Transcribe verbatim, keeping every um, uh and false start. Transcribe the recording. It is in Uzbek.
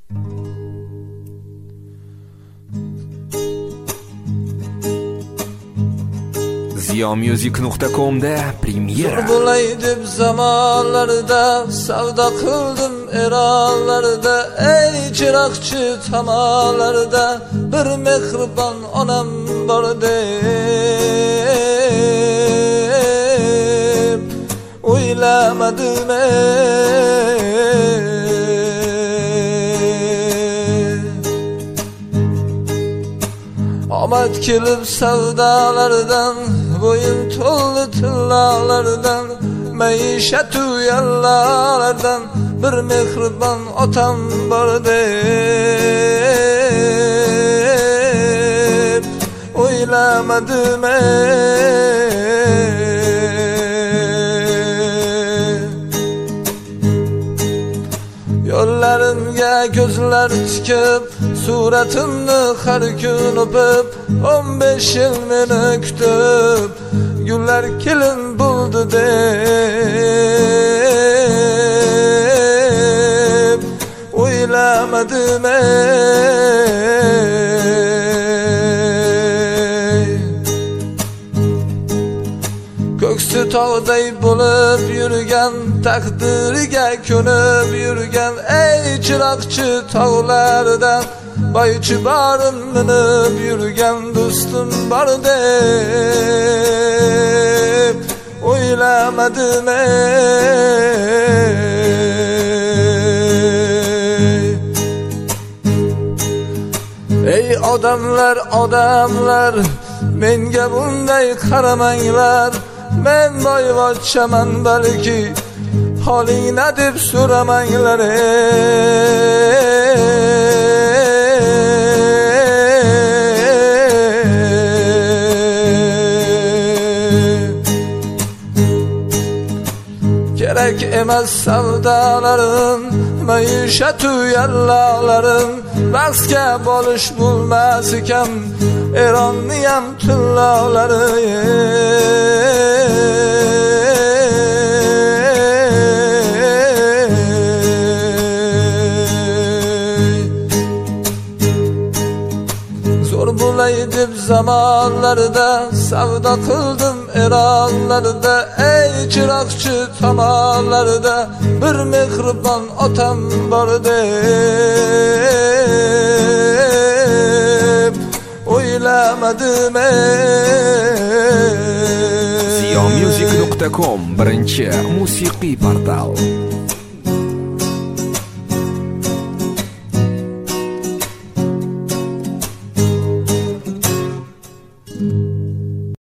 ziyo music nuqta com da premyera. Bo'lay deb zamonlarda savdo qildim eronlarda, ey chiroqchi tomonlarda bir mehribon onam bor deb o'ylamadim. Omad kelib savdolardan, bo'yin to'ldi tillalardan, maishat uyallardan bir mehribon otam bor deb o'ylamadim. Yo'llarimga ko'zlar tikib, suratimni har kun o'pib, o'n besh yil meni kutib, gullar kelin bo'ldi deb o'ylamadim. Ko'ksi tog'day bo'lib yurgan, taqdiriga ko'nib yurgan, ey chiroqchi tog'lardan boychi borim minib yurgan do'stim bor deb o'ylamadim. Ey odamlar, odamlar, menga bunday qaramanglar, men boyvachchaman balki, holingna deb so'ramanglar. Kerak emas savdolarim, maishat uyallalarim, bahsga bolish bo'lmas ekan Eronniyam tillalari. Zo'r bo'lay deb zamonlarda savdo qildim eronlarda, ey chiroqchi tomonlarda bir mehribon otam bor deb o'ylamadim. ziyo music nuqta com birinchi musiqiy portal.